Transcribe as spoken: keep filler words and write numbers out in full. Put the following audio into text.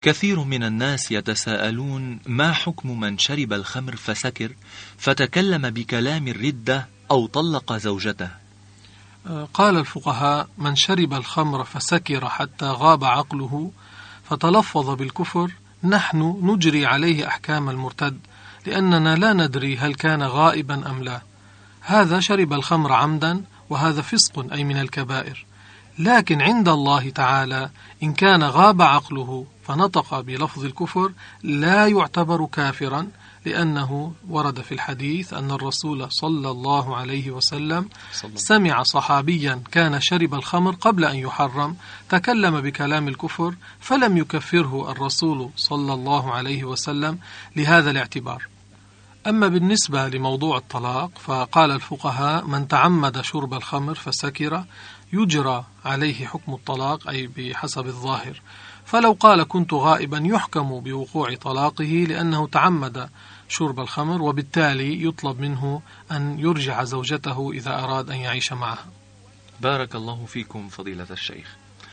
كثير من الناس يتساءلون ما حكم من شرب الخمر فسكر فتكلم بكلام الردة أو طلق زوجته؟ قال الفقهاء: من شرب الخمر فسكر حتى غاب عقله فتلفظ بالكفر نحن نجري عليه أحكام المرتد، لأننا لا ندري هل كان غائبا أم لا. هذا شرب الخمر عمدا، وهذا فسق أي من الكبائر. لكن عند الله تعالى إن كان غاب عقله فنطق بلفظ الكفر لا يعتبر كافرا، لأنه ورد في الحديث أن الرسول صلى الله عليه وسلم سمع صحابيا كان شرب الخمر قبل أن يحرم تكلم بكلام الكفر فلم يكفره الرسول صلى الله عليه وسلم لهذا الاعتبار. أما بالنسبة لموضوع الطلاق فقال الفقهاء: من تعمد شرب الخمر فسكر يجرى عليه حكم الطلاق، أي بحسب الظاهر. فلو قال كنت غائبا يحكم بوقوع طلاقه لأنه تعمد شرب الخمر، وبالتالي يطلب منه أن يرجع زوجته إذا أراد أن يعيش معها. بارك الله فيكم فضيلة الشيخ.